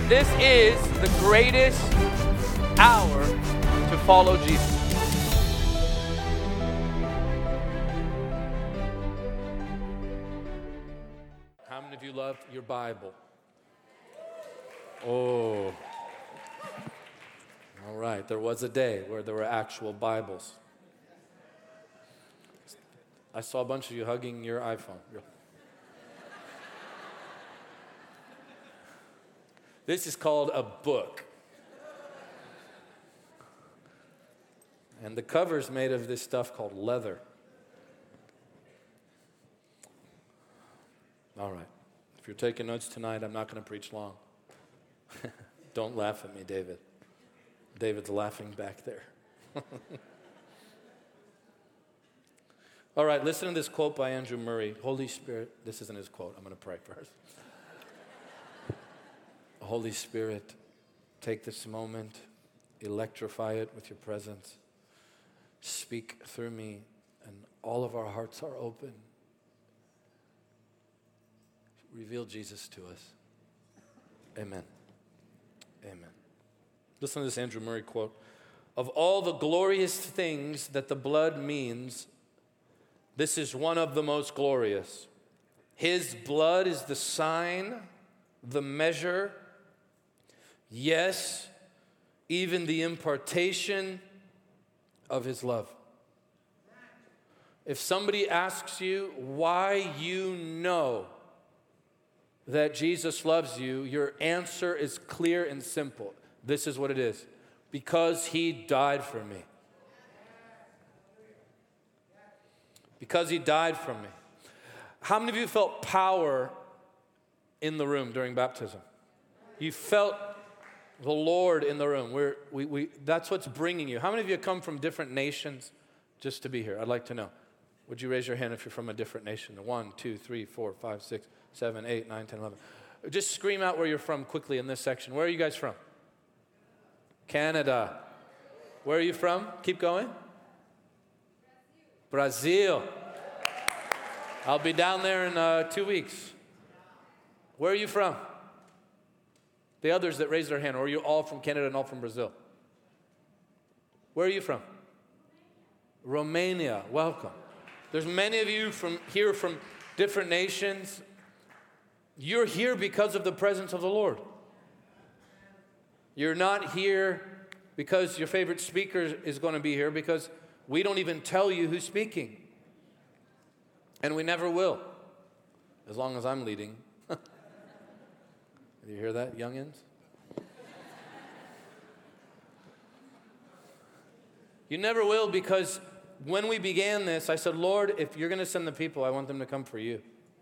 This is the greatest hour to follow Jesus. How many of you love your Bible? Oh. All right, there was a day where there were actual Bibles. I saw a bunch of you hugging your iPhone. This is called a book. And the cover's made of this stuff called leather. All right. If you're taking notes tonight, I'm not going to preach long. Don't laugh at me, David. David's laughing back there. All right, listen to this quote by Andrew Murray. Holy Spirit, this isn't his quote. I'm going to pray first. Holy Spirit, take this moment, electrify it with your presence. Speak through me, and all of our hearts are open. Reveal Jesus to us. Amen. Amen. Listen to this Andrew Murray quote. Of all the glorious things that the blood means, this is one of the most glorious. His blood is the sign, the measure, yes, even the impartation of his love. If somebody asks you why you know that Jesus loves you, your answer is clear and simple. This is what it is. Because he died for me. Because he died for me. How many of you felt power in the room during baptism? You felt the Lord in the room. That's what's bringing you. How many of you come from different nations just to be here? I'd like to know. Would you raise your hand if you're from a different nation? 1, 2, 3, 4, 5, 6, 7, 8, 9, 10, 11. Just scream out where you're from quickly in this section. Where are you guys from? Canada. Where are you from? Keep going. Brazil. I'll be down there in 2 weeks. Where are you from? The others that raised their hand, or are you all from Canada and all from Brazil? Where are you from? Romania. Welcome. There's many of you from different nations. You're here because of the presence of the Lord. You're not here because your favorite speaker is going to be here, because we don't even tell you who's speaking. And we never will, as long as I'm leading. You hear that, youngins? You never will, because when we began this, I said, Lord, if you're going to send the people, I want them to come for you.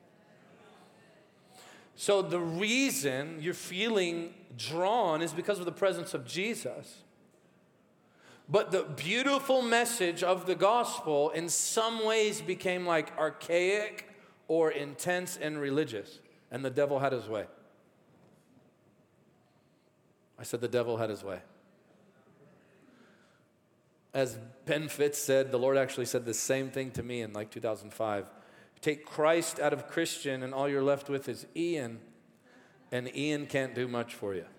So the reason you're feeling drawn is because of the presence of Jesus. But the beautiful message of the gospel in some ways became like archaic or intense and religious. And the devil had his way. I said the devil had his way. As Ben Fitz said, the Lord actually said the same thing to me in like 2005. Take Christ out of Christian and all you're left with is Ian. And Ian can't do much for you.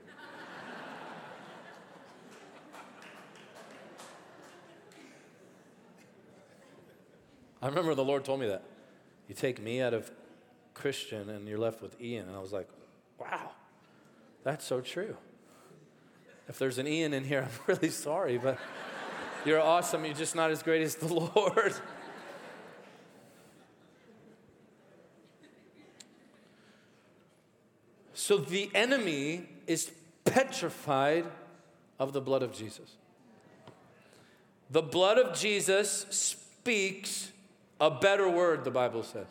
I remember the Lord told me that. You take me out of Christian and you're left with Ian. And I was like, wow, that's so true. If there's an Ian in here, I'm really sorry, but you're awesome. You're just not as great as the Lord. So the enemy is petrified of the blood of Jesus. The blood of Jesus speaks a better word, the Bible says.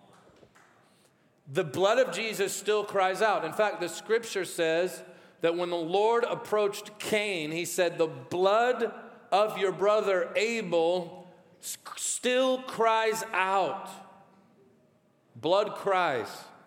The blood of Jesus still cries out. In fact, the scripture says that when the Lord approached Cain, he said, the blood of your brother Abel still cries out. Blood cries.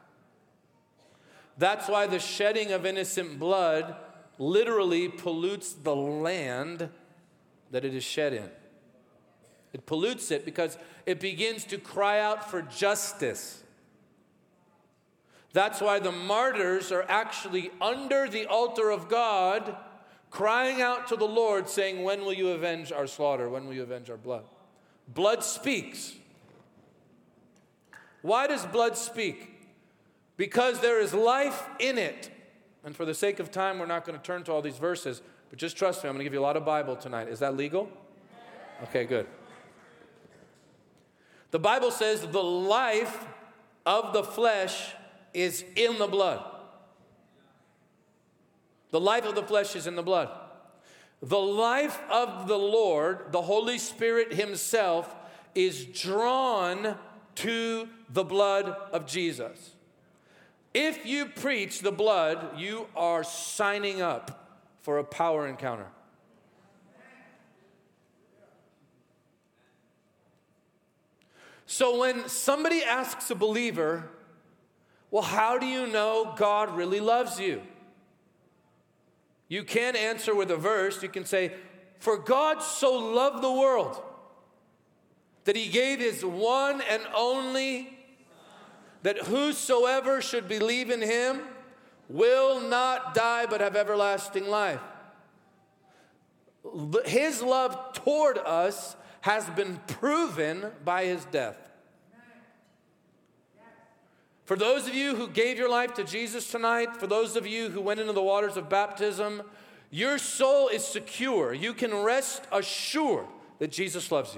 That's why the shedding of innocent blood literally pollutes the land that it is shed in. It pollutes it because it begins to cry out for justice. That's why the martyrs are actually under the altar of God, crying out to the Lord, saying, when will you avenge our slaughter? When will you avenge our blood? Blood speaks. Why does blood speak? Because there is life in it. And for the sake of time, we're not going to turn to all these verses, but just trust me, I'm going to give you a lot of Bible tonight. Is that legal? Okay, good. The Bible says the life of the flesh is in the blood. The life of the flesh is in the blood. The life of the Lord, the Holy Spirit himself, is drawn to the blood of Jesus. If you preach the blood, you are signing up for a power encounter. So when somebody asks a believer, well, how do you know God really loves you? You can't answer with a verse. You can say, for God so loved the world that he gave his one and only, that whosoever should believe in him will not die but have everlasting life. His love toward us has been proven by his death. For those of you who gave your life to Jesus tonight, for those of you who went into the waters of baptism, your soul is secure. You can rest assured that Jesus loves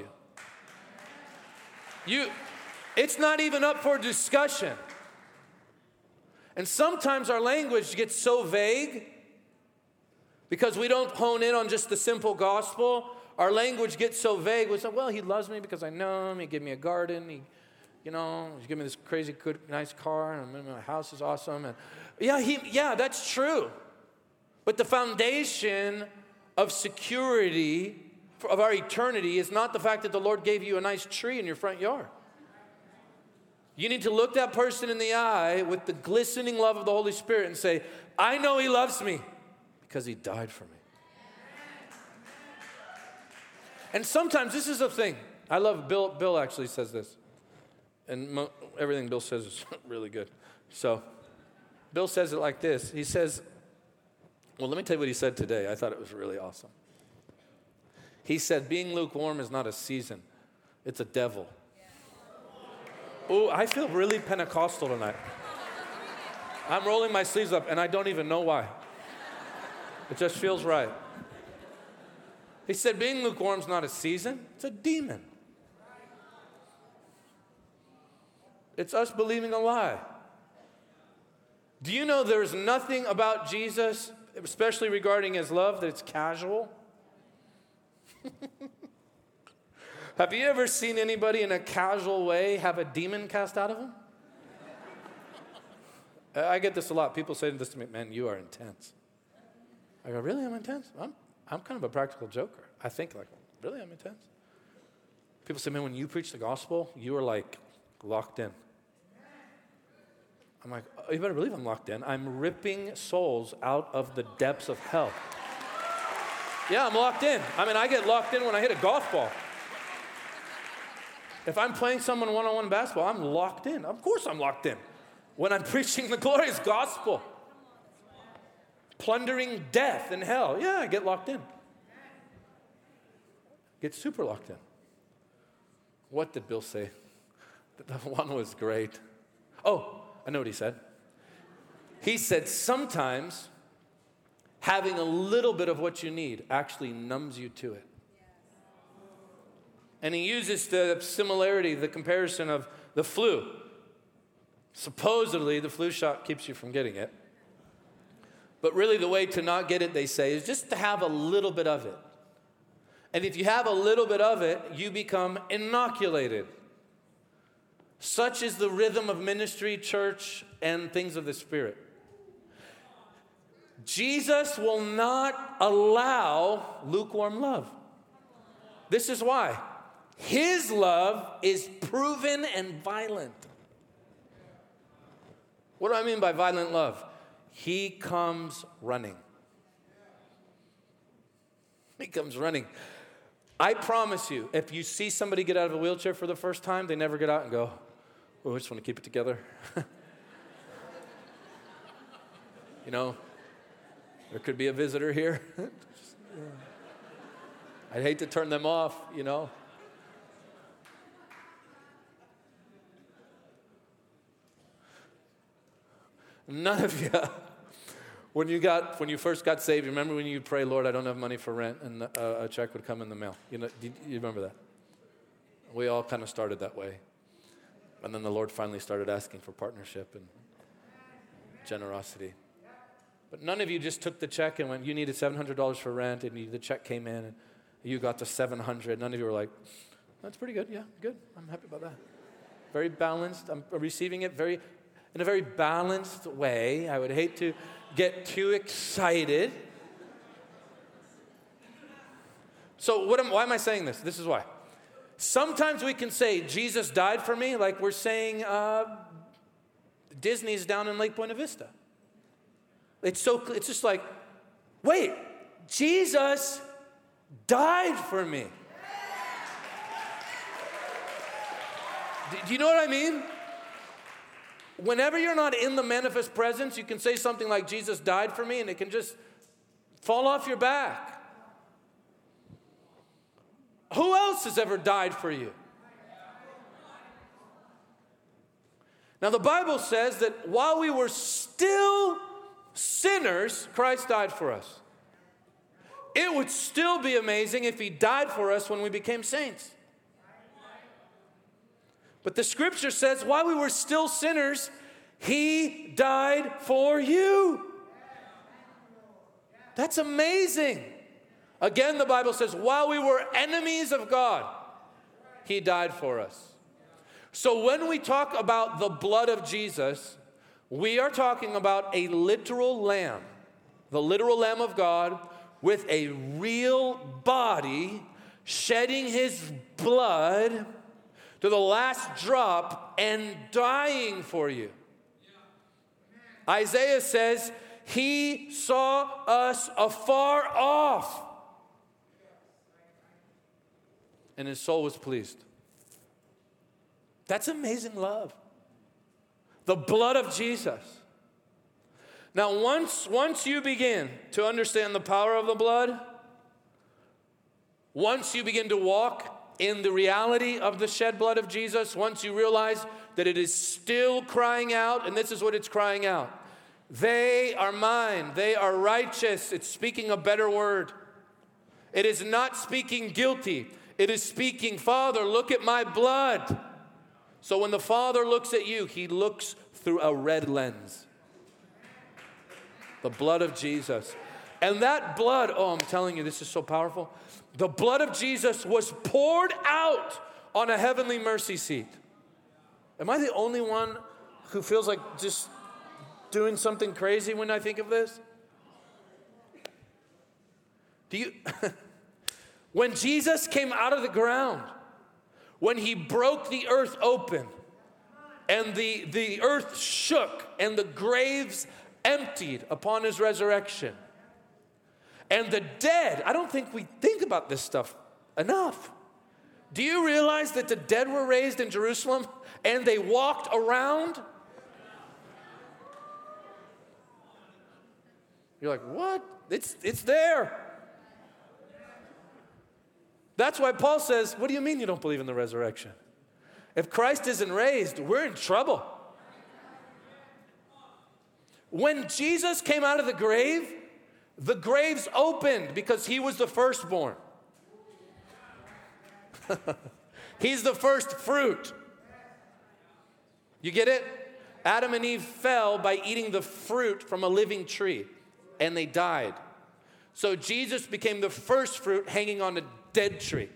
you. It's not even up for discussion. And sometimes our language gets so vague because we don't hone in on just the simple gospel. Our language gets so vague. We say, well, he loves me because I know him. He gave me a garden. He gave me this crazy, good, nice car, and my house is awesome. And yeah, that's true. But the foundation of security of our eternity is not the fact that the Lord gave you a nice tree in your front yard. You need to look that person in the eye with the glistening love of the Holy Spirit and say, I know he loves me because he died for me. And sometimes this is a thing. I love Bill actually says this. And everything Bill says is really good. So Bill says it like this. He says, well, let me tell you what he said today. I thought it was really awesome. He said, being lukewarm is not a season. It's a devil. Oh, I feel really Pentecostal tonight. I'm rolling my sleeves up, and I don't even know why. It just feels right. He said, being lukewarm is not a season. It's a demon. It's us believing a lie. Do you know there's nothing about Jesus, especially regarding his love, that's casual? Have you ever seen anybody in a casual way have a demon cast out of them? I get this a lot. People say this to me, man, you are intense. I go, really, I'm intense? I'm kind of a practical joker. I think like, really, I'm intense? People say, man, when you preach the gospel, you are like locked in. I'm like, oh, you better believe I'm locked in. I'm ripping souls out of the depths of hell. Yeah, I'm locked in. I get locked in when I hit a golf ball. If I'm playing someone one-on-one basketball, I'm locked in. Of course I'm locked in. When I'm preaching the glorious gospel, plundering death and hell, yeah, I get locked in. Get super locked in. What did Bill say? The one was great. Oh, I know what he said. He said, sometimes having a little bit of what you need actually numbs you to it. And he uses the similarity, the comparison of the flu. Supposedly, the flu shot keeps you from getting it. But really, the way to not get it, they say, is just to have a little bit of it. And if you have a little bit of it, you become inoculated. Such is the rhythm of ministry, church, and things of the Spirit. Jesus will not allow lukewarm love. This is why. His love is proven and violent. What do I mean by violent love? He comes running. He comes running. I promise you, if you see somebody get out of a wheelchair for the first time, they never get out and go, oh, I just want to keep it together. You know, there could be a visitor here. I'd hate to turn them off, you know. None of you, when you first got saved, remember when you'd pray, Lord, I don't have money for rent, and a check would come in the mail. You know, you remember that? We all kind of started that way. And then the Lord finally started asking for partnership and generosity. But none of you just took the check and went, you needed $700 for rent, and the check came in, and you got the $700. None of you were like, that's pretty good. Yeah, good. I'm happy about that. Very balanced. I'm receiving it in a very balanced way. I would hate to get too excited. So why am I saying this? This is why. Sometimes we can say, Jesus died for me, like we're saying Disney's down in Lake Buena Vista. It's just like, wait, Jesus died for me. Do you know what I mean? Whenever you're not in the manifest presence, you can say something like, Jesus died for me, and it can just fall off your back. Who else has ever died for you? Now, the Bible says that while we were still sinners, Christ died for us. It would still be amazing if he died for us when we became saints. But the scripture says, while we were still sinners, he died for you. That's amazing. Again, the Bible says, while we were enemies of God, he died for us. So when we talk about the blood of Jesus, we are talking about a literal lamb, the literal Lamb of God, with a real body, shedding his blood to the last drop and dying for you. Isaiah says, he saw us afar off, and his soul was pleased. That's amazing love. The blood of Jesus. Now, once you begin to understand the power of the blood, once you begin to walk in the reality of the shed blood of Jesus, once you realize that it is still crying out, and this is what it's crying out. They are mine. They are righteous. It's speaking a better word. It is not speaking guilty. It is speaking, Father, look at my blood. So when the Father looks at you, he looks through a red lens. The blood of Jesus. And that blood, I'm telling you, this is so powerful. The blood of Jesus was poured out on a heavenly mercy seat. Am I the only one who feels like just doing something crazy when I think of this? When Jesus came out of the ground, when he broke the earth open, and the earth shook, and the graves emptied upon his resurrection, and the dead, I don't think we think about this stuff enough. Do you realize that the dead were raised in Jerusalem and they walked around? You're like, what? It's there. That's why Paul says, what do you mean you don't believe in the resurrection? If Christ isn't raised, we're in trouble. When Jesus came out of the graves opened because he was the firstborn. He's the first fruit. You get it? Adam and Eve fell by eating the fruit from a living tree, and they died. So Jesus became the first fruit hanging on a dead tree.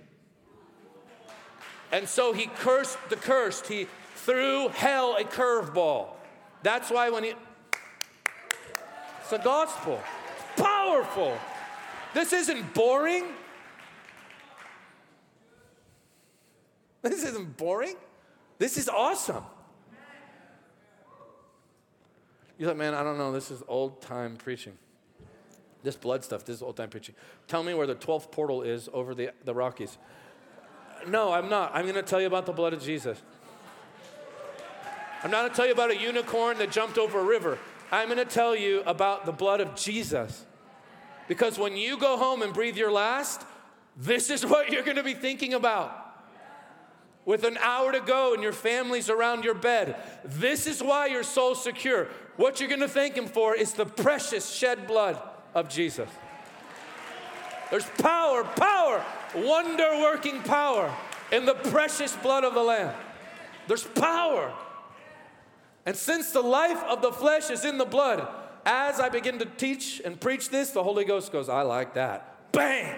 And so he cursed the cursed. He threw hell a curveball. That's why it's the gospel. It's powerful. This isn't boring. This isn't boring. This is awesome. You're like, man, I don't know. This is old-time preaching. This blood stuff, this is old-time preaching. Tell me where the 12th portal is over the Rockies. No, I'm not. I'm going to tell you about the blood of Jesus. I'm not going to tell you about a unicorn that jumped over a river. I'm going to tell you about the blood of Jesus. Because when you go home and breathe your last, this is what you're going to be thinking about. With an hour to go and your family's around your bed, this is why you're so secure. What you're going to thank Him for is the precious shed blood of Jesus. There's power, wonder-working power in the precious blood of the Lamb. There's power. And since the life of the flesh is in the blood, as I begin to teach and preach this, the Holy Ghost goes, I like that. Bang!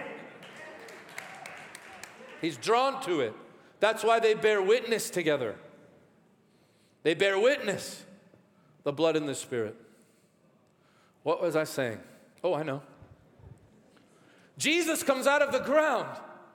He's drawn to it. That's why they bear witness together. They bear witness, the blood and the Spirit. What was I saying? Oh, I know. Jesus comes out of the ground,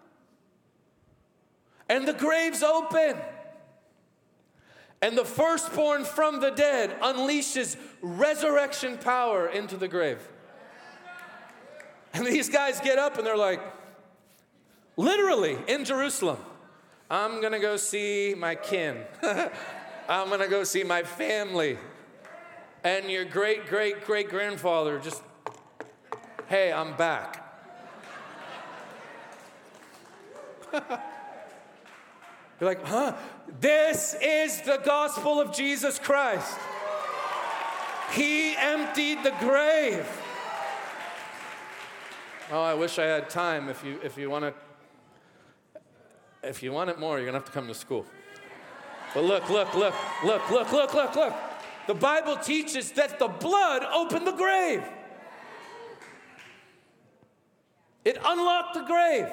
and the grave's open. And the firstborn from the dead unleashes resurrection power into the grave. And these guys get up and they're like, literally in Jerusalem, I'm going to go see my kin. I'm going to go see my family. And your great-great-great-grandfather just, hey, I'm back. You're like, huh? This is the gospel of Jesus Christ. He emptied the grave. Oh, I wish I had time. If you want it more, you're gonna have to come to school. But look. The Bible teaches that the blood opened the grave. It unlocked the grave.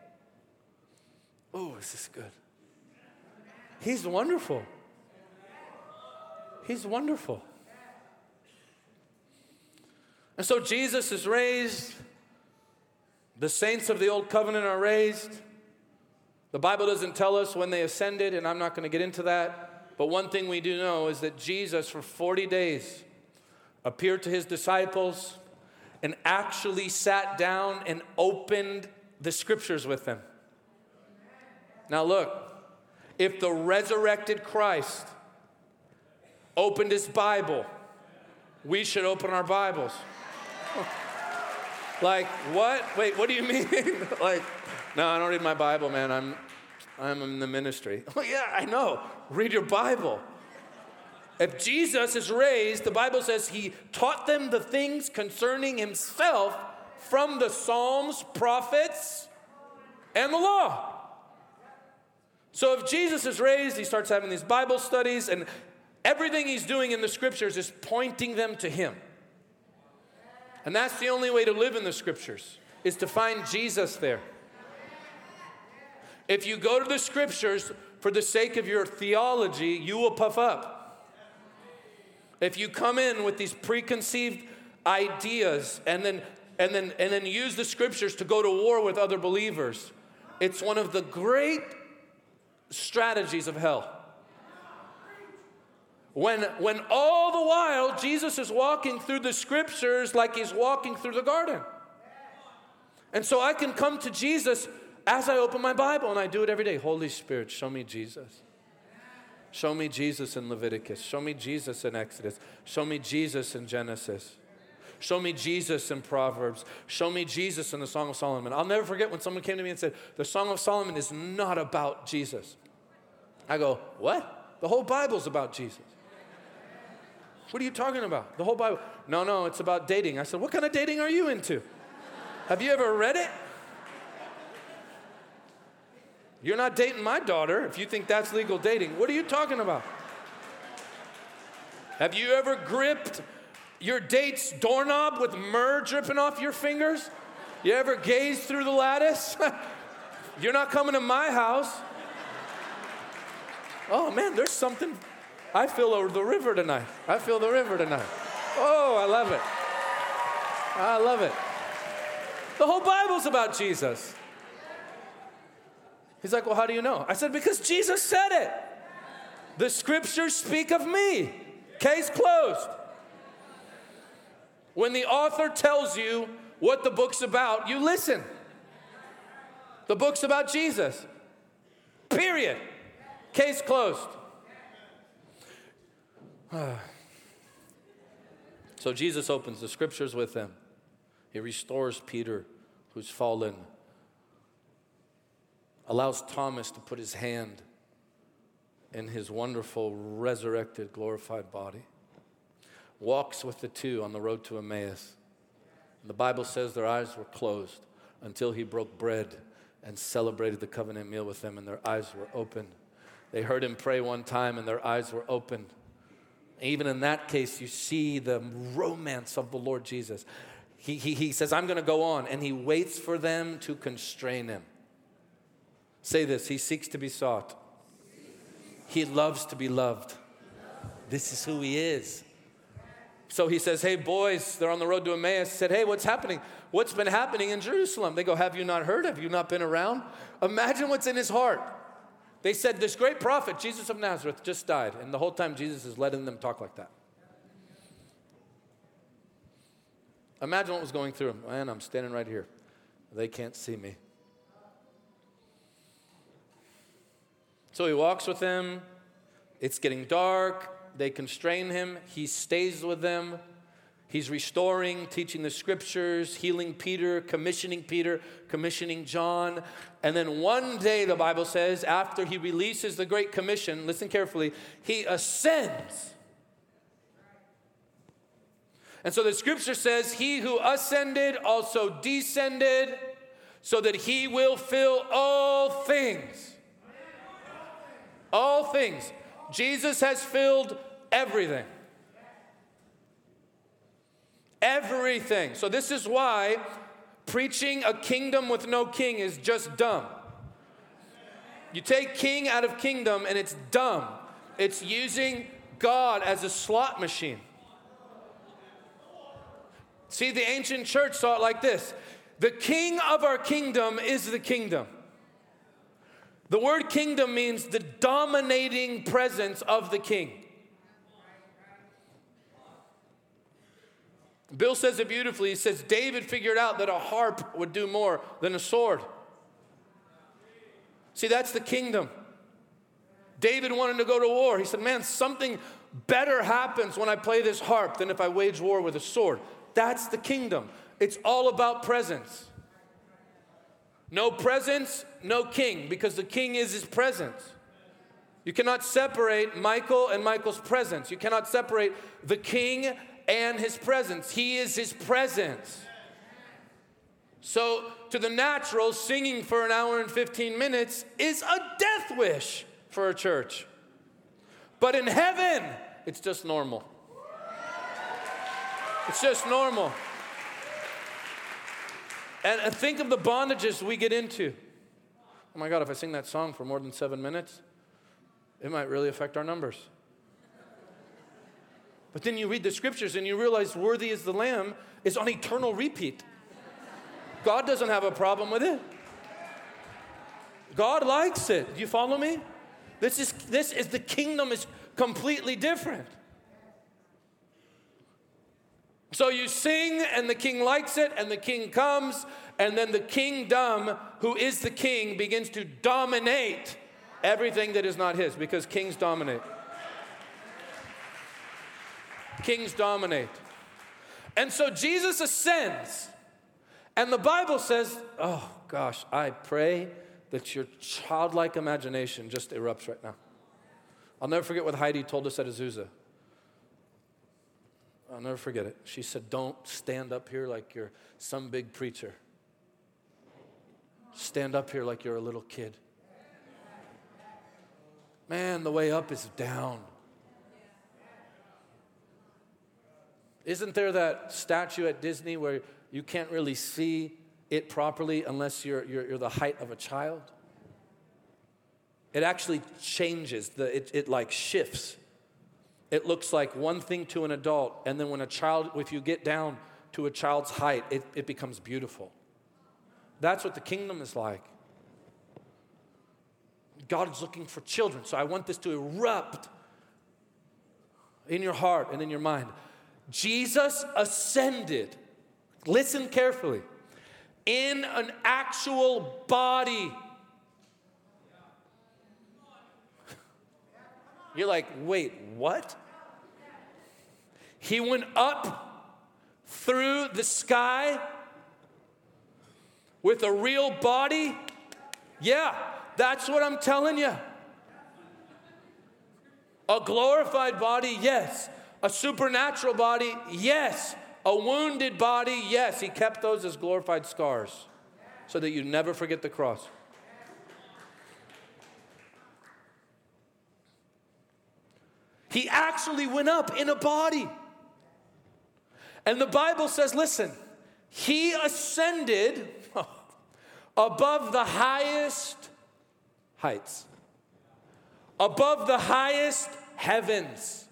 Oh, this is good. He's wonderful. He's wonderful. And so Jesus is raised. The saints of the old covenant are raised. The Bible doesn't tell us when they ascended, and I'm not going to get into that. But one thing we do know is that Jesus, for 40 days, appeared to his disciples and actually sat down and opened the scriptures with them. Now look. If the resurrected Christ opened his Bible, we should open our Bibles. Like, what? Wait, what do you mean? Like, no, I don't read my Bible, man. I'm in the ministry. Oh, yeah, I know. Read your Bible. If Jesus is raised, the Bible says he taught them the things concerning himself from the Psalms, prophets, and the law. So if Jesus is raised, he starts having these Bible studies, and everything he's doing in the scriptures is pointing them to him. And that's the only way to live in the scriptures, is to find Jesus there. If you go to the scriptures for the sake of your theology, you will puff up. If you come in with these preconceived ideas and then use the scriptures to go to war with other believers, it's one of the great strategies of hell. When all the while Jesus is walking through the scriptures like he's walking through the garden. And so I can come to Jesus as I open my Bible, and I do it every day. Holy Spirit, show me Jesus. Show me Jesus in Leviticus. Show me Jesus in Exodus. Show me Jesus in Genesis. Show me Jesus in Proverbs. Show me Jesus in the Song of Solomon. I'll never forget when someone came to me and said, the Song of Solomon is not about Jesus. I go, what? The whole Bible's about Jesus. What are you talking about? The whole Bible. No, it's about dating. I said, what kind of dating are you into? Have you ever read it? You're not dating my daughter if you think that's legal dating. What are you talking about? Have you ever gripped your date's doorknob with myrrh dripping off your fingers? You ever gazed through the lattice? You're not coming to my house. Oh, man, there's something. I feel the river tonight. Oh, I love it. I love it. The whole Bible's about Jesus. He's like, well, how do you know? I said, because Jesus said it. The scriptures speak of me. Case closed. When the author tells you what the book's about, you listen. The book's about Jesus. Period. Case closed. So Jesus opens the scriptures with him. He restores Peter, who's fallen. Allows Thomas to put his hand in his wonderful, resurrected, glorified body. Walks with the two on the road to Emmaus. And the Bible says their eyes were closed until he broke bread and celebrated the covenant meal with them, and their eyes were opened. They heard him pray one time, and their eyes were opened. Even in that case, you see the romance of the Lord Jesus. He says, I'm going to go on, and he waits for them to constrain him. Say this, he seeks to be sought. He loves to be loved. This is who he is. So he says, hey, boys, they're on the road to Emmaus. He said, hey, what's happening? What's been happening in Jerusalem? They go, have you not heard? Have you not been around? Imagine what's in his heart. They said, this great prophet, Jesus of Nazareth, just died. And the whole time Jesus is letting them talk like that. Imagine what was going through him. Man, I'm standing right here. They can't see me. So he walks with them. It's getting dark. They constrain him. He stays with them. He's restoring, teaching the scriptures, healing Peter, commissioning John. And then one day, the Bible says, after he releases the Great Commission, listen carefully, he ascends. And so the scripture says, he who ascended also descended so that he will fill all things. All things. Jesus has filled everything. Everything. So this is why preaching a kingdom with no king is just dumb. You take king out of kingdom and it's dumb. It's using God as a slot machine. See, the ancient church saw it like this. The king of our kingdom is the kingdom. The word kingdom means the dominating presence of the king. Bill says it beautifully. He says, David figured out that a harp would do more than a sword. See, that's the kingdom. David wanted to go to war. He said, man, something better happens when I play this harp than if I wage war with a sword. That's the kingdom. It's all about presence. No presence, no king, because the king is his presence. You cannot separate Michael and Michael's presence. You cannot separate the king and his presence. He is his presence. So, to the natural, singing for an hour and 15 minutes is a death wish for a church. But in heaven, it's just normal. It's just normal. And think of the bondages we get into. Oh my God, if I sing that song for more than 7 minutes, it might really affect our numbers. But then you read the scriptures and you realize worthy is the Lamb is on eternal repeat. God doesn't have a problem with it. God likes it. Do you follow me? This is the kingdom is completely different. So you sing and the king likes it and the king comes and then the kingdom, who is the king, begins to dominate everything that is not his, because kings dominate. Kings dominate. And so Jesus ascends. And the Bible says, oh gosh, I pray that your childlike imagination just erupts right now. I'll never forget what Heidi told us at Azusa. I'll never forget it. She said, don't stand up here like you're some big preacher. Stand up here like you're a little kid. Man, the way up is down. Isn't there that statue at Disney where you can't really see it properly unless you're the height of a child? It actually changes. It like shifts. It looks like one thing to an adult, and then when if you get down to a child's height, it becomes beautiful. That's what the kingdom is like. God is looking for children, so I want this to erupt in your heart and in your mind. Jesus ascended, listen carefully, in an actual body. You're like, wait, what? He went up through the sky with a real body? Yeah, that's what I'm telling you. A glorified body, yes. A supernatural body, yes. A wounded body, yes. He kept those as glorified scars so that you never forget the cross. He actually went up in a body. And the Bible says, listen, he ascended above the highest heights, above the highest heavens.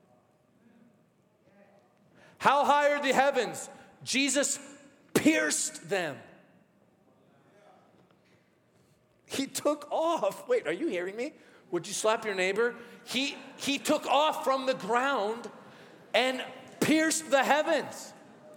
How high are the heavens? Jesus pierced them. He took off. Wait, are you hearing me? Would you slap your neighbor? He took off from the ground and pierced the heavens.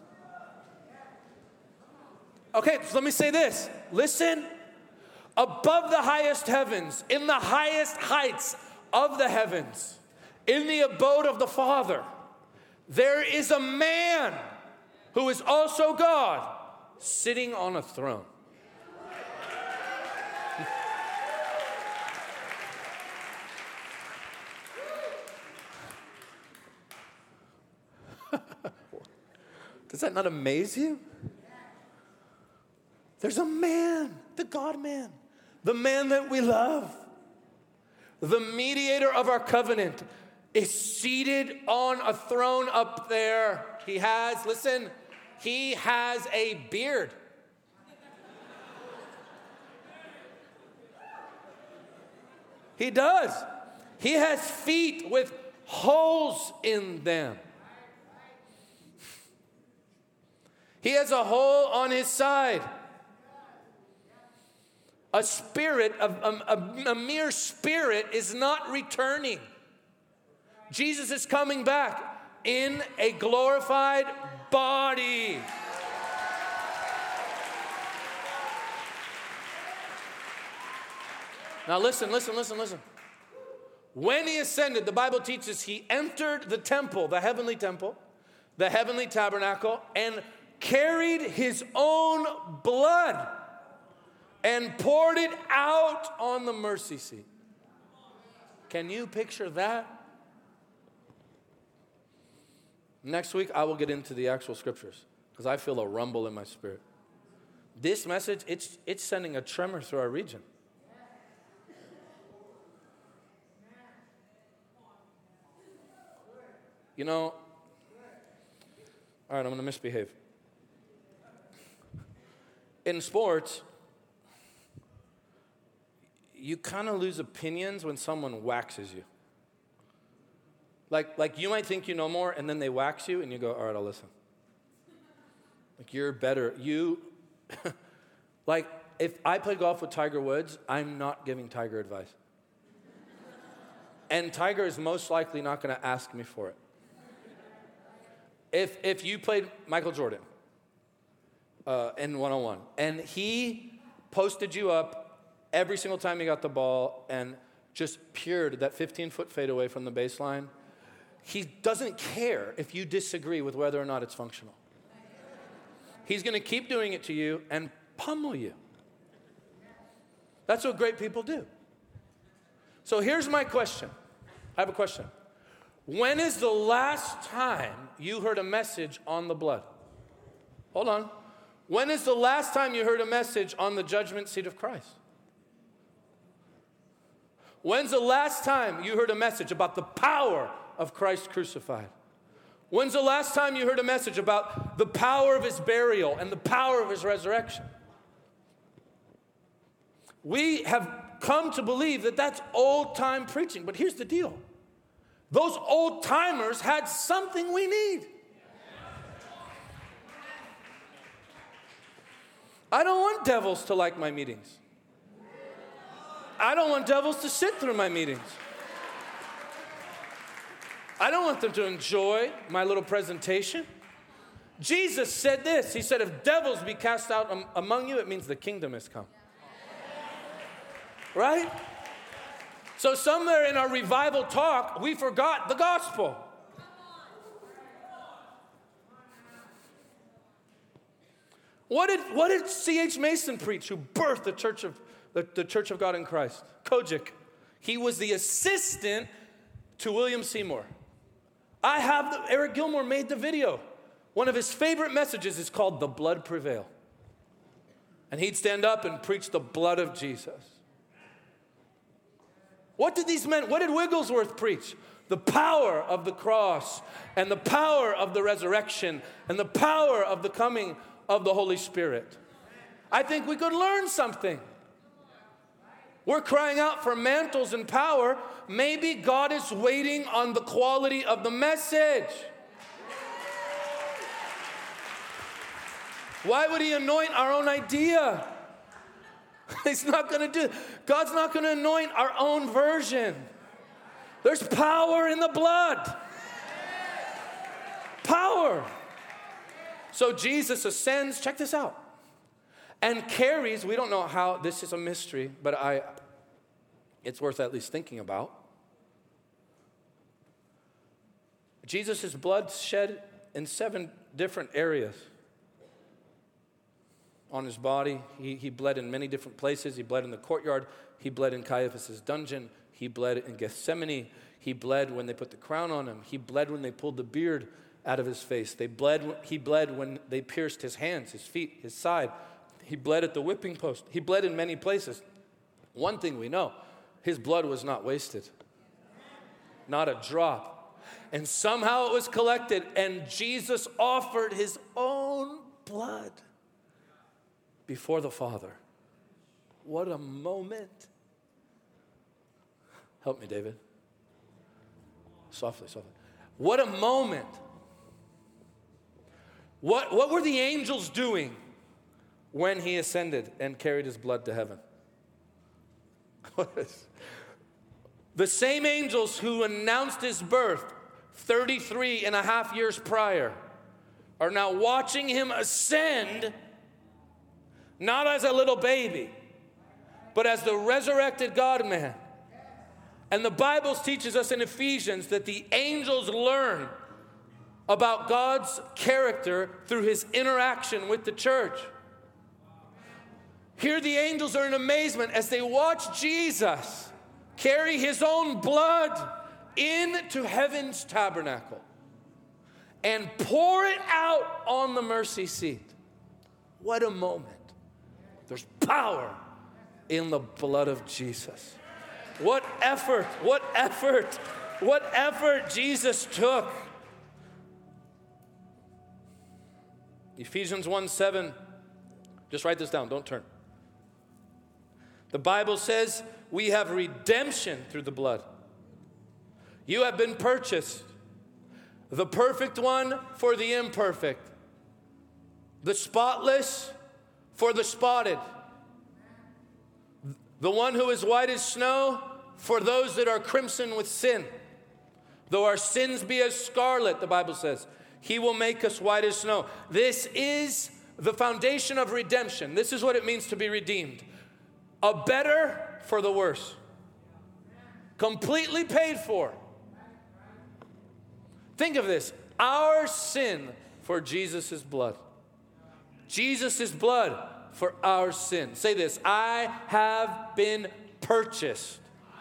Okay, so let me say this. Listen. Above the highest heavens, in the highest heights of the heavens, in the abode of the Father, there is a man who is also God sitting on a throne. Does that not amaze you? There's a man, the God man, the man that we love, the mediator of our covenant, is seated on a throne up there. He has a beard. He does. He has feet with holes in them. He has a hole on his side. A spirit, a mere spirit is not returning. Jesus is coming back in a glorified body. Now listen. When he ascended, the Bible teaches he entered the temple, the heavenly tabernacle, and carried his own blood and poured it out on the mercy seat. Can you picture that? Next week, I will get into the actual scriptures because I feel a rumble in my spirit. This message, it's sending a tremor through our region. You know, all right, I'm going to misbehave. In sports, you kind of lose opinions when someone waxes you. Like you might think you know more, and then they wax you, and you go, all right, I'll listen. Like, you're better. Like, if I play golf with Tiger Woods, I'm not giving Tiger advice. And Tiger is most likely not going to ask me for it. If you played Michael Jordan in one-on-one, and he posted you up every single time he got the ball and just pured that 15-foot fadeaway from the baseline, he doesn't care if you disagree with whether or not it's functional. He's going to keep doing it to you and pummel you. That's what great people do. So here's my question. I have a question. When is the last time you heard a message on the blood? Hold on. When is the last time you heard a message on the judgment seat of Christ? When's the last time you heard a message about the power of Christ crucified? When's the last time you heard a message about the power of his burial and the power of his resurrection? We have come to believe that that's old-time preaching, but here's the deal. Those old-timers had something we need. I don't want devils to like my meetings. I don't want devils to sit through my meetings. I don't want them to enjoy my little presentation. Jesus said this. He said, if devils be cast out among you, it means the kingdom has come. Right? So somewhere in our revival talk, we forgot the gospel. What did C.H. Mason preach, who birthed the Church of God in Christ? Kojic. He was the assistant to William Seymour. Eric Gilmour made the video. One of his favorite messages is called "The Blood Prevail." And he'd stand up and preach the blood of Jesus. What did Wigglesworth preach? The power of the cross and the power of the resurrection and the power of the coming of the Holy Spirit. I think we could learn something. We're crying out for mantles and power. Maybe God is waiting on the quality of the message. Why would he anoint our own idea? He's not going to do it. God's not going to anoint our own version. There's power in the blood. Power. So Jesus ascends, check this out, and carries, we don't know how, this is a mystery, but it's worth at least thinking about. Jesus' blood shed in 7 different areas on his body. He bled in many different places. He bled in the courtyard. He bled in Caiaphas' dungeon. He bled in Gethsemane. He bled when they put the crown on him. He bled when they pulled the beard out of his face. He bled when they pierced his hands, his feet, his side. He bled at the whipping post. He bled in many places. One thing we know, his blood was not wasted. Not a drop. And somehow it was collected, and Jesus offered his own blood before the Father. What a moment. Help me, David. Softly, softly. What a moment. What were the angels doing when he ascended and carried his blood to heaven? The same angels who announced his birth 33 and a half years prior are now watching him ascend, not as a little baby, but as the resurrected God-man. And the Bible teaches us in Ephesians that the angels learn about God's character through his interaction with the church. Here the angels are in amazement as they watch Jesus carry his own blood into heaven's tabernacle and pour it out on the mercy seat. What a moment. There's power in the blood of Jesus. What effort Jesus took. Ephesians 1:7. Just write this down, don't turn. The Bible says we have redemption through the blood. You have been purchased. The perfect one for the imperfect. The spotless for the spotted. The one who is white as snow for those that are crimson with sin. Though our sins be as scarlet, the Bible says, he will make us white as snow. This is the foundation of redemption. This is what it means to be redeemed. A better for the worse. Completely paid for. Think of this. Our sin for Jesus' blood. Jesus' blood for our sin. Say this. I have been purchased.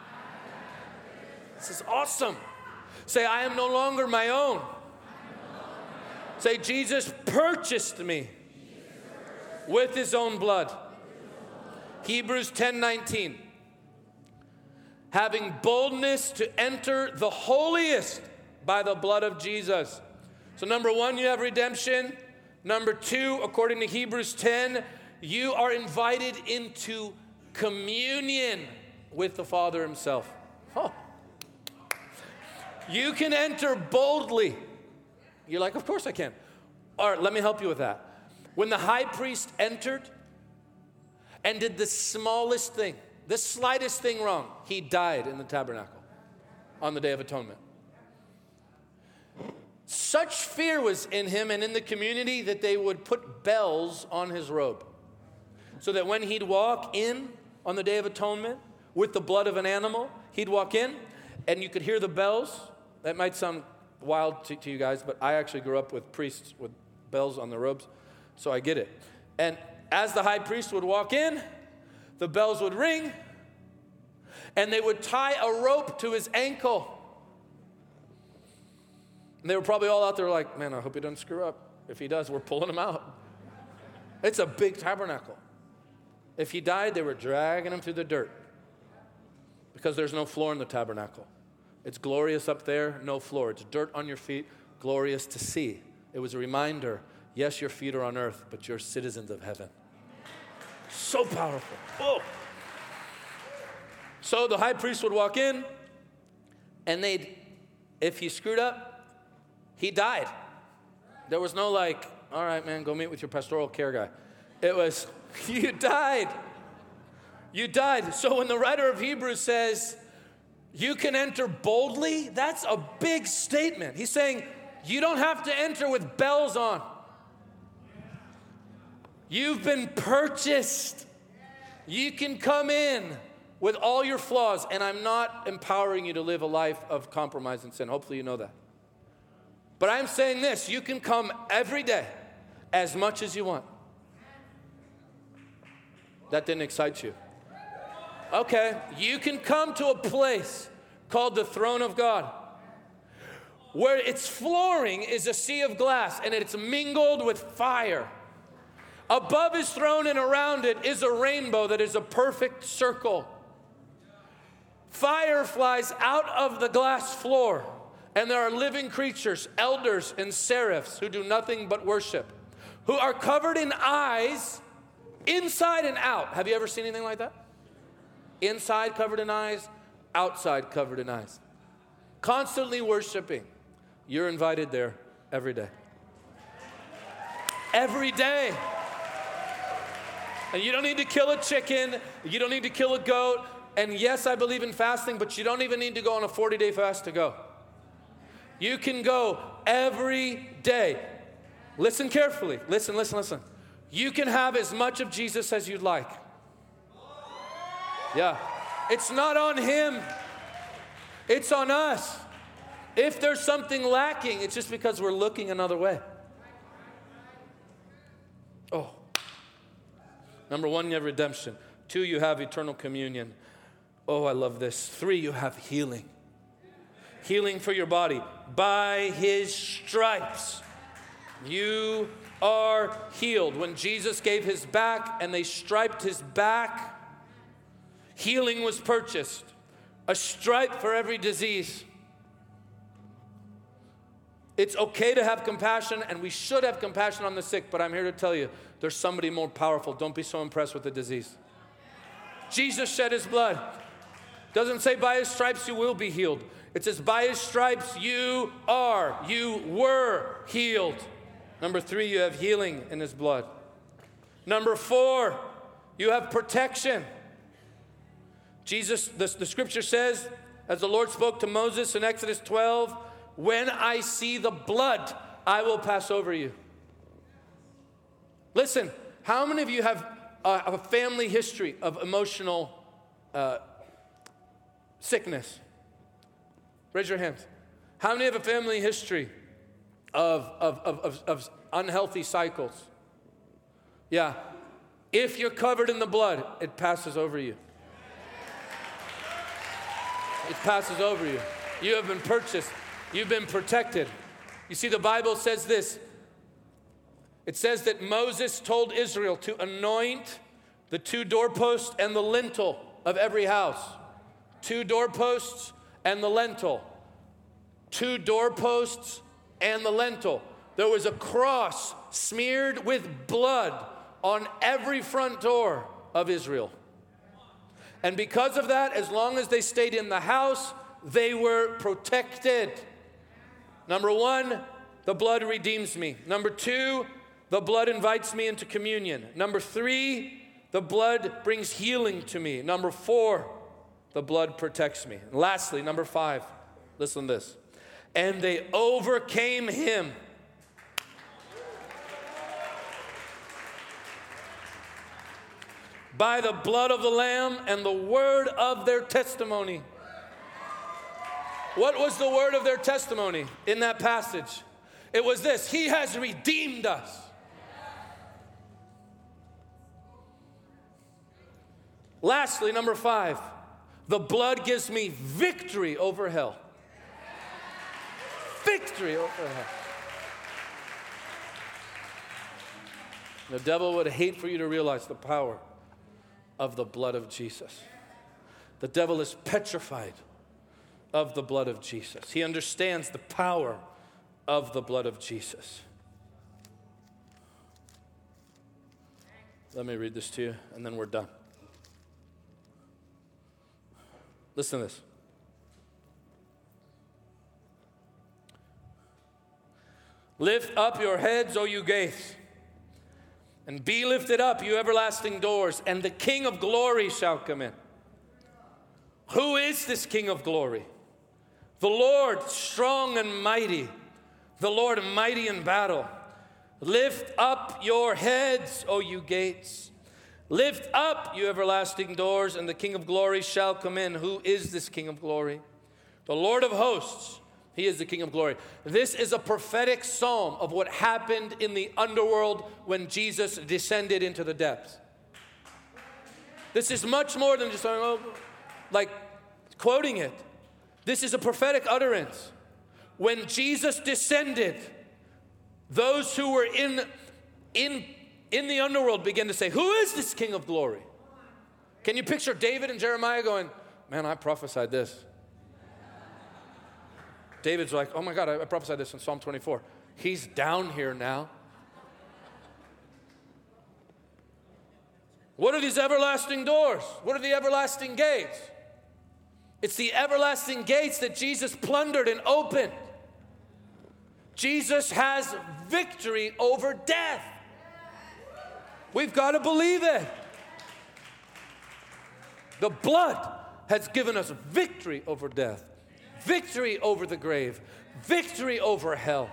This is awesome. Say, I am no longer my own. Say, Jesus purchased me with his own blood. Hebrews 10:19. Having boldness to enter the holiest by the blood of Jesus. So number 1, you have redemption. Number 2, according to Hebrews 10, you are invited into communion with the Father himself. Oh. You can enter boldly. You're like, of course I can. All right, let me help you with that. When the high priest entered and did the smallest thing, the slightest thing wrong, he died in the tabernacle on the Day of Atonement. Such fear was in him and in the community that they would put bells on his robe. So that when he'd walk in on the Day of Atonement with the blood of an animal, he'd walk in and you could hear the bells. That might sound wild to you guys, but I actually grew up with priests with bells on their robes, so I get it. And as the high priest would walk in, the bells would ring, and they would tie a rope to his ankle. And they were probably all out there like, man, I hope he doesn't screw up. If he does, we're pulling him out. It's a big tabernacle. If he died, they were dragging him through the dirt because there's no floor in the tabernacle. It's glorious up there, no floor. It's dirt on your feet, glorious to see. It was a reminder, yes, your feet are on earth, but you're citizens of heaven. So powerful. Oh. So the high priest would walk in, and if he screwed up, he died. There was no like, all right, man, go meet with your pastoral care guy. It was, you died. You died. So when the writer of Hebrews says, you can enter boldly, that's a big statement. He's saying, you don't have to enter with bells on. You've been purchased. You can come in with all your flaws, and I'm not empowering you to live a life of compromise and sin. Hopefully you know that. But I'm saying this, you can come every day as much as you want. That didn't excite you. Okay, you can come to a place called the throne of God, where its flooring is a sea of glass and it's mingled with fire. Above his throne and around it is a rainbow that is a perfect circle. Fire flies out of the glass floor, and there are living creatures, elders and seraphs who do nothing but worship, who are covered in eyes inside and out. Have you ever seen anything like that? Inside covered in eyes, outside covered in eyes. Constantly worshiping. You're invited there every day. Every day. And you don't need to kill a chicken. You don't need to kill a goat. And yes, I believe in fasting, but you don't even need to go on a 40-day fast to go. You can go every day. Listen carefully. Listen. You can have as much of Jesus as you'd like. Yeah. It's not on him. It's on us. If there's something lacking, it's just because we're looking another way. Oh. Number 1, you have redemption. 2, you have eternal communion. Oh, I love this. 3, you have healing. Healing for your body. By his stripes, you are healed. When Jesus gave his back and they striped his back, healing was purchased. A stripe for every disease. It's okay to have compassion, and we should have compassion on the sick, but I'm here to tell you, there's somebody more powerful. Don't be so impressed with the disease. Jesus shed his blood. Doesn't say by his stripes you will be healed. It says by his stripes you were healed. Number 3, you have healing in his blood. Number 4, you have protection. Jesus, the scripture says, as the Lord spoke to Moses in Exodus 12, when I see the blood, I will pass over you. Listen, how many of you have a family history of emotional sickness? Raise your hands. How many have a family history of unhealthy cycles? Yeah. If you're covered in the blood, it passes over you. It passes over you. You have been purchased. You've been protected. You see, the Bible says this. It says that Moses told Israel to anoint the 2 doorposts and the lintel of every house. 2 doorposts and the lintel. 2 doorposts and the lintel. There was a cross smeared with blood on every front door of Israel. And because of that, as long as they stayed in the house, they were protected. Number 1, the blood redeems me. Number 2, the blood invites me into communion. Number 3, the blood brings healing to me. Number 4, the blood protects me. And lastly, number 5, listen to this. And they overcame him. By the blood of the Lamb and the word of their testimony. What was the word of their testimony in that passage? It was this: he has redeemed us. Lastly, number 5, the blood gives me victory over hell. Victory over hell. The devil would hate for you to realize the power of the blood of Jesus. The devil is petrified of the blood of Jesus. He understands the power of the blood of Jesus. Let me read this to you, and then we're done. Listen to this. Lift up your heads, O you gates, and be lifted up, you everlasting doors, and the King of glory shall come in. Who is this King of glory? The Lord strong and mighty, the Lord mighty in battle. Lift up your heads, O you gates. Lift up, you everlasting doors, and the King of glory shall come in. Who is this King of glory? The Lord of hosts. He is the King of glory. This is a prophetic psalm of what happened in the underworld when Jesus descended into the depths. This is much more than just like quoting it. This is a prophetic utterance. When Jesus descended, those who were in the underworld began to say, who is this King of glory? Can you picture David and Jeremiah going, man, I prophesied this. David's like, oh my God, I prophesied this in Psalm 24. He's down here now. What are these everlasting doors? What are the everlasting gates? It's the everlasting gates that Jesus plundered and opened. Jesus has victory over death. We've got to believe it. The blood has given us victory over death, victory over the grave, victory over hell.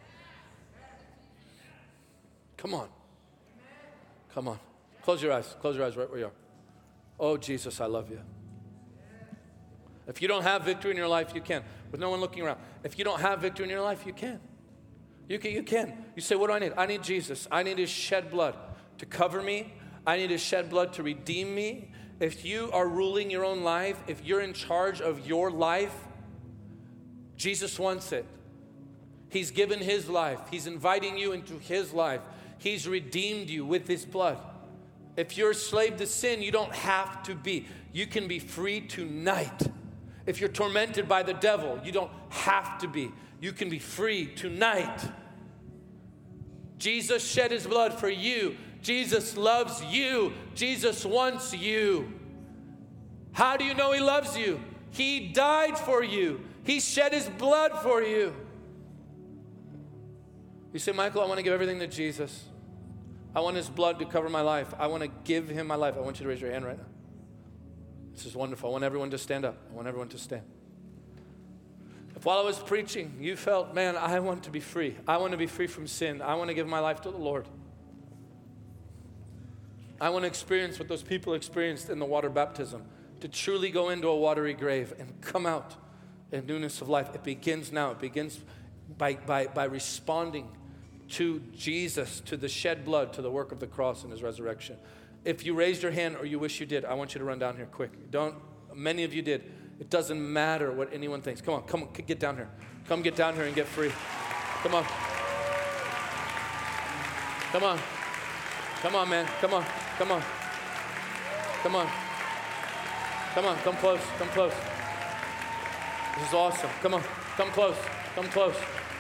Come on. Come on. Close your eyes. Close your eyes right where you are. Oh, Jesus, I love you. If you don't have victory in your life, you can. With no one looking around. If you don't have victory in your life, you can. You can. You say, what do I need? I need Jesus. I need His shed blood to cover me. I need His shed blood to redeem me. If you are ruling your own life, if you're in charge of your life, Jesus wants it. He's given His life. He's inviting you into His life. He's redeemed you with His blood. If you're a slave to sin, you don't have to be. You can be free tonight. If you're tormented by the devil, you don't have to be. You can be free tonight. Jesus shed His blood for you. Jesus loves you. Jesus wants you. How do you know He loves you? He died for you. He shed His blood for you. You say, Michael, I want to give everything to Jesus. I want His blood to cover my life. I want to give Him my life. I want you to raise your hand right now. This is wonderful. I want everyone to stand up. I want everyone to stand. If while I was preaching, you felt, man, I want to be free. I want to be free from sin. I want to give my life to the Lord. I want to experience what those people experienced in the water baptism, to truly go into a watery grave and come out in newness of life. It begins now. It begins by responding to Jesus, to the shed blood, to the work of the cross and His resurrection. If you raised your hand or you wish you did, I want you to run down here quick. Many of you did. It doesn't matter what anyone thinks. Come on, get down here. Come get down here and get free. Come on. Come on. Come on, man. Come on. Come on. Come on. Come on. Come close. Come close. This is awesome. Come on. Come close. Come close.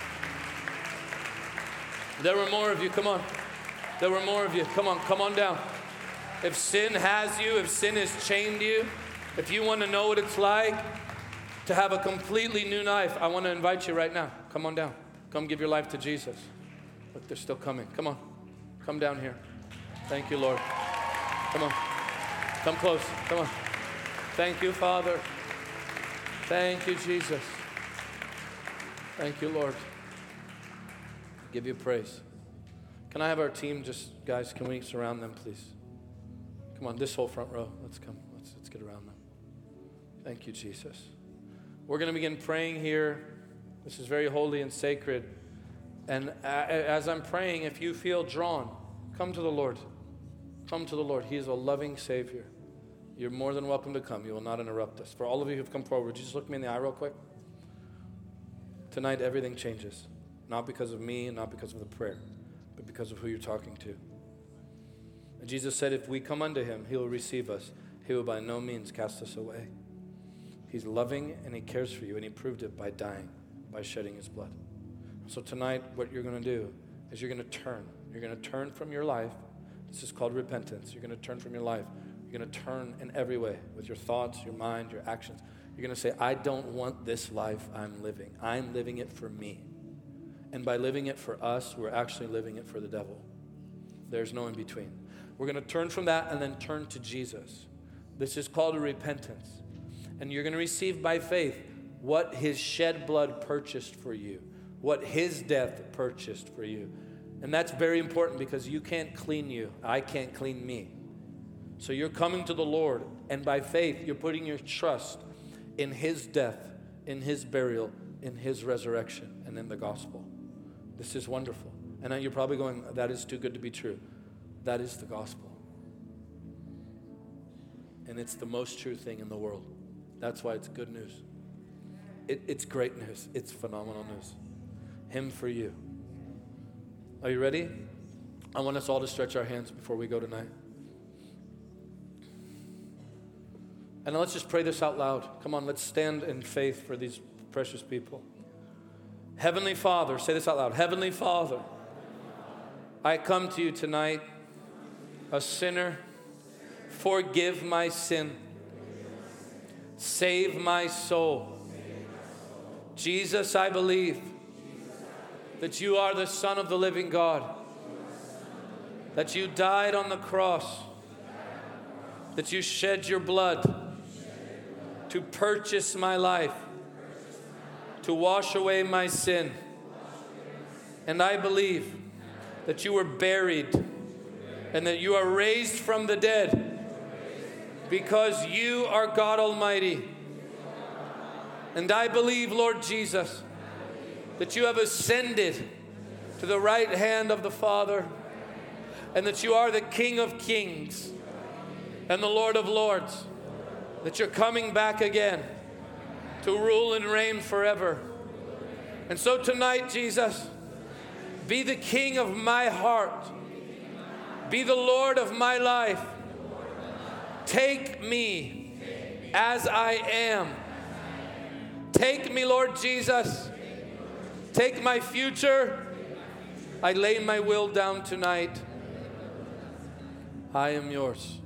There were more of you. Come on. There were more of you. Come on. Come on down. If sin has you, if sin has chained you, if you want to know what it's like to have a completely new life, I want to invite you right now. Come on down. Come give your life to Jesus. Look, they're still coming. Come on. Come down here. Thank you, Lord. Come on. Come close. Come on. Thank you, Father. Thank you, Jesus. Thank you, Lord. I give you praise. Can I have our team guys, can we surround them, please? Come on, this whole front row. Let's come. Let's get around them. Thank you, Jesus. We're going to begin praying here. This is very holy and sacred. And as I'm praying, if you feel drawn, come to the Lord. Come to the Lord. He is a loving Savior. you're more than welcome to come. You will not interrupt us. For all of you who've come forward, would you just look me in the eye real quick? Tonight, everything changes. Not because of me and not because of the prayer, but because of who you're talking to. And Jesus said, if we come unto him, he will receive us. He will by no means cast us away. He's loving and he cares for you, and he proved it by dying, by shedding his blood. So tonight, what you're going to do is you're going to turn. You're going to turn from your life. This is called repentance. You're going to turn from your life. You're going to turn in every way, with your thoughts, your mind, your actions. You're going to say, I don't want this life I'm living. I'm living it for me. And by living it for us, we're actually living it for the devil. There's no in between. We're going to turn from that and then turn to Jesus. This is called a repentance. And you're going to receive by faith what his shed blood purchased for you, what his death purchased for you. And that's very important because you can't clean you. I can't clean me. So you're coming to the Lord, and by faith, you're putting your trust in his death, in his burial, in his resurrection, and in the gospel. This is wonderful. And now you're probably going, that is too good to be true. That is the gospel. And it's the most true thing in the world. That's why it's good news. It's great news. It's phenomenal news. Him for you. Are you ready? I want us all to stretch our hands before we go tonight. And let's just pray this out loud. Come on, let's stand in faith for these precious people. Heavenly Father, say this out loud. Heavenly Father, I come to you tonight, a sinner. Forgive my sin. Save my soul. Jesus, I believe that you are the Son of the living God, that you died on the cross, that you shed your blood to purchase my life, to wash away my sin. And I believe that you were buried and that you are raised from the dead because you are God Almighty. And I believe, Lord Jesus, that you have ascended to the right hand of the Father, and that you are the King of Kings and the Lord of Lords, that you're coming back again to rule and reign forever. And so tonight, Jesus, be the King of my heart. Be the Lord of my life. Take me as I am. Take me, Lord Jesus. Take my future. I lay my will down tonight. I am yours.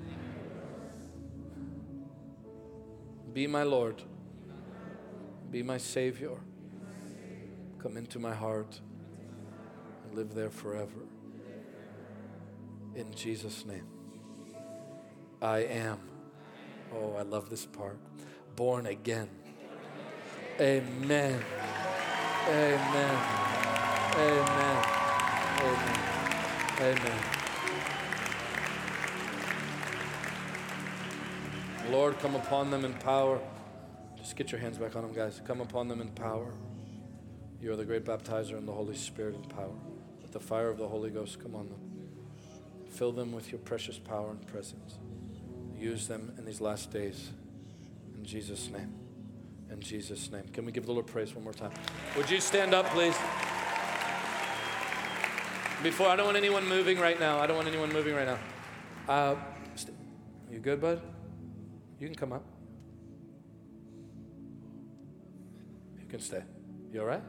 Be my Lord. Be my Savior. Come into my heart and live there forever. In Jesus' name. I am. Oh, I love this part. Born again. Amen. Amen. Amen. Amen. Amen. Lord, come upon them in power. Just get your hands back on them, guys. Come upon them in power. You are the great baptizer in the Holy Spirit and power. Let the fire of the Holy Ghost come on them. Fill them with your precious power and presence. Use them in these last days. In Jesus' name. In Jesus' name. Can we give the Lord praise one more time? Would you stand up, please? I don't want anyone moving right now. You good, bud? You can come up. You can stay. You all right?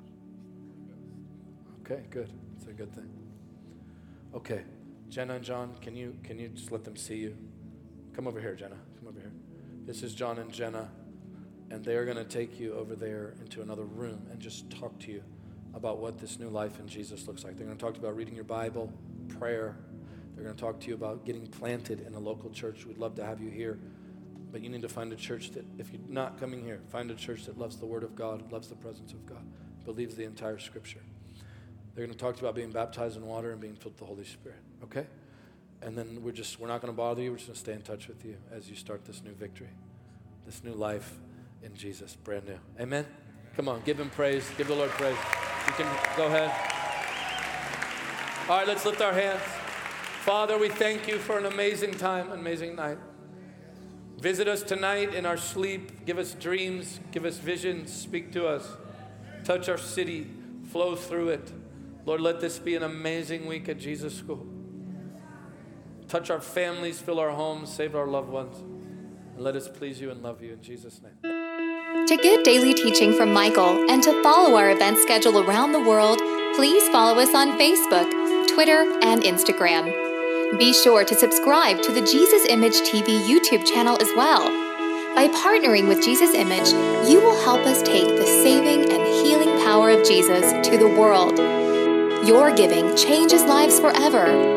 Okay, good. It's a good thing. Okay, Jenna and John, can you just let them see you? Come over here, Jenna. Come over here. This is John and Jenna, and they are going to take you over there into another room and just talk to you about what this new life in Jesus looks like. They're going to talk to you about reading your Bible, prayer. They're going to talk to you about getting planted in a local church. We'd love to have you here. But you need to find a church that, if you're not coming here, find a church that loves the Word of God, loves the presence of God, believes the entire Scripture. They're going to talk to you about being baptized in water and being filled with the Holy Spirit, okay? And then we're not going to bother you. We're just going to stay in touch with you as you start this new victory, this new life in Jesus, brand new. Amen? Come on, give him praise. Give the Lord praise. You can go ahead. All right, let's lift our hands. Father, we thank you for an amazing time, amazing night. Visit us tonight in our sleep. Give us dreams. Give us visions. Speak to us. Touch our city. Flow through it. Lord, let this be an amazing week at Jesus School. Touch our families, fill our homes, save our loved ones. And let us please you and love you in Jesus' name. To get daily teaching from Michael and to follow our event schedule around the world, please follow us on Facebook, Twitter, and Instagram. Be sure to subscribe to the Jesus Image TV YouTube channel as well. By partnering with Jesus Image, you will help us take the saving and healing power of Jesus to the world. Your giving changes lives forever.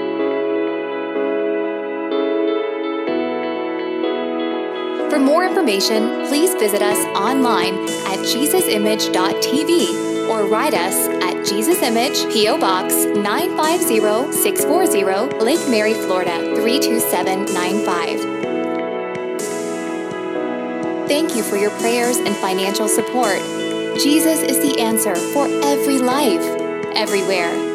For more information, please visit us online at jesusimage.tv or write us at Jesus Image, P.O. Box 950640, Lake Mary, Florida 32795. Thank you for your prayers and financial support. Jesus is the answer for every life, everywhere.